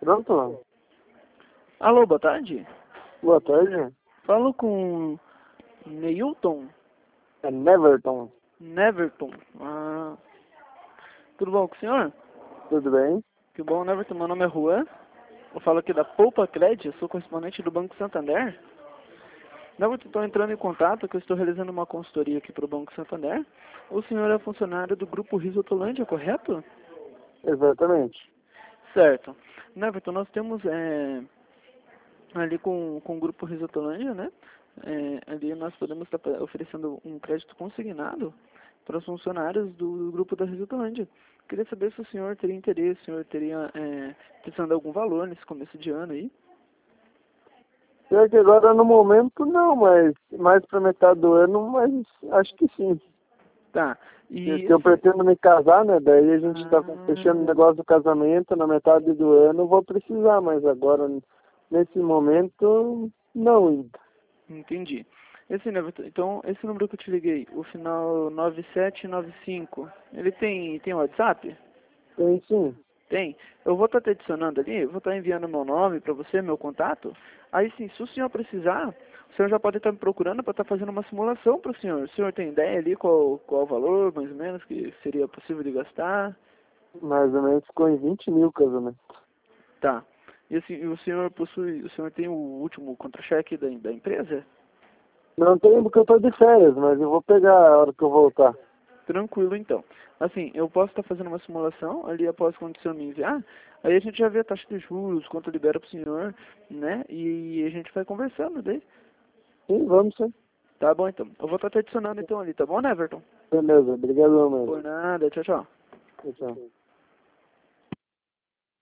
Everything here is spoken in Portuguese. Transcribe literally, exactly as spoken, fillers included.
Pronto? Alô, boa tarde. Boa tarde. Falo com Neilton É Neverton. Neverton. Ah, tudo bom com o senhor? Tudo bem? Que bom, Neverton. Meu nome é Juan. Eu falo aqui da Poupa Cred, eu sou correspondente do Banco Santander. Neverton, estou entrando em contato que eu estou realizando uma consultoria aqui para o Banco Santander. O senhor é funcionário do Grupo Risotolândia, correto? Exatamente. Certo. Neverton, nós temos é, ali com, com o Grupo Risotolândia, né? É, ali nós podemos estar oferecendo um crédito consignado para os funcionários do grupo da Risotolândia. Queria saber se o senhor teria interesse, se o senhor teria é, precisando de algum valor nesse começo de ano aí. Pior que agora no momento não, mas mais pra metade do ano, mas acho que sim. Tá. E Porque eu pretendo me casar, né? Daí a gente tá ah, fechando o negócio do casamento na metade do ano, eu vou precisar, mas agora, nesse momento, não ainda. entendi. Esse, Neverton, então, esse número que eu te liguei, o final nove sete nove cinco, ele tem, tem WhatsApp? Tem sim. Tem. Eu vou estar te adicionando ali, eu vou estar enviando meu nome para você, meu contato. Aí sim, se o senhor precisar, o senhor já pode estar me procurando para estar fazendo uma simulação para o senhor. O senhor tem ideia ali qual, qual o valor, mais ou menos, que seria possível de gastar? Mais ou menos ficou em vinte mil casamento. Tá. E assim, e o senhor possui, o senhor tem o último contra-cheque da, da empresa? Não tenho porque eu tô de férias, mas eu vou pegar a hora que eu voltar. Tranquilo, então. Assim, eu posso estar fazendo uma simulação ali após quando o senhor me enviar, aí a gente já vê a taxa de juros, quanto libera para o senhor, né? E a gente vai conversando daí. Sim, vamos sim. Tá bom, então. Eu vou estar te adicionando então ali, tá bom, né, Everton? Beleza, obrigado, mano. Por nada, tchau, tchau. Tchau, tchau.